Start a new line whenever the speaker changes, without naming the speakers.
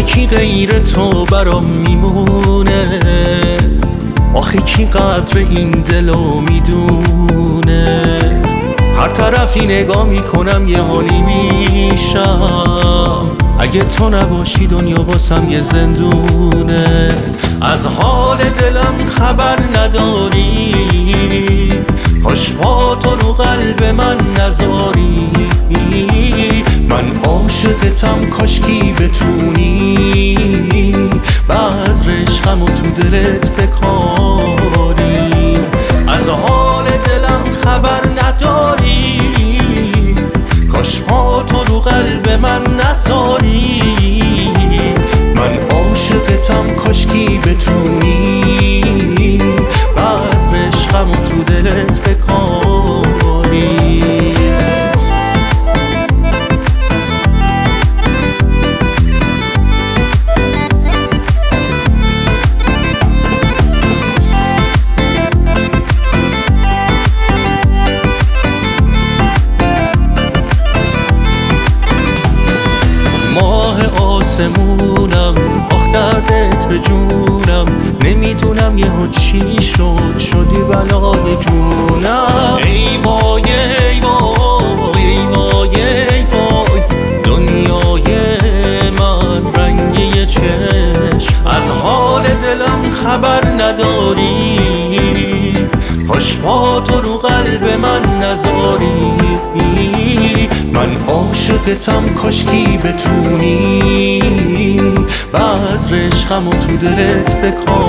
کی غیر تو برام میمونه؟ آخه کی قدر این دلو میدونه؟ هر طرفی نگاه میکنم یه حالی میشم، اگه تو نباشی دنیا واسم یه زندونه. از حال دلم خبر نداری، کاش پا تو رو قلب من نذاری. من عاشقتم کاشکی بتونی بذر عشقمو تو دلت بکاری. از حال دلم خبر نداری، کاش پا تو رو قلب من نذاری. من عاشقتم کاشکی بتونی بذر عشقمو تو دلت بکاری. ماه آسمونم آخ دردت به جونم، نمیدونم یهو چی شد شدی بلای جونم. ای وای ای وای ای وای ای وای، دنیای من رنگی چشم. از حال دلم خبر نداری، کاش پا تو رو قلب من نذاری. من عاشقتم کاشکی بتونی بذر عشقمو تو دلت بکاری.